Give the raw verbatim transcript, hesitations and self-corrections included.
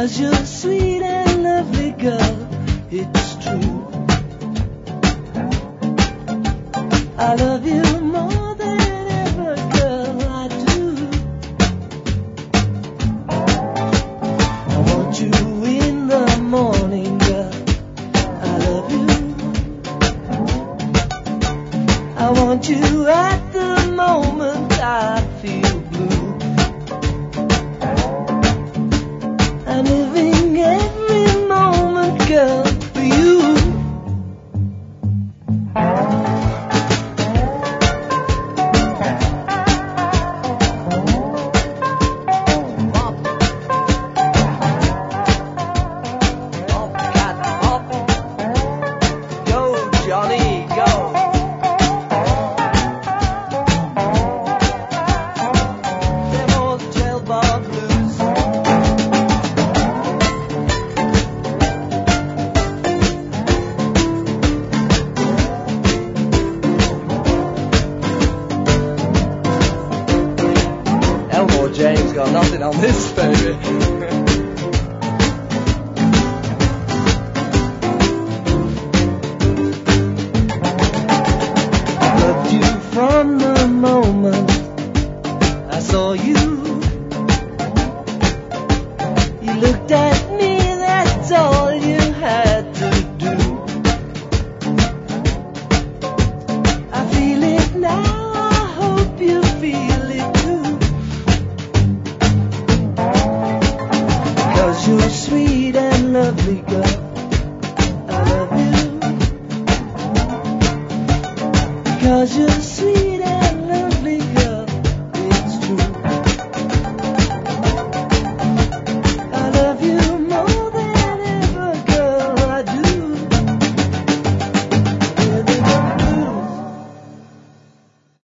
'Cause you're a sweet and lovely girl, it's true. I love you more than ever, girl, I do. I want you in the morning, girl, I love you. I want you at the moment I feel blue. I'm living every moment, girl, for you. James got nothing on this, baby. I loved you from the moment I saw you. You looked at me, that's all you had to do. I feel it now, I hope you feel it too. 'Cause you're a sweet and lovely girl, I love you. 'Cause you're sweet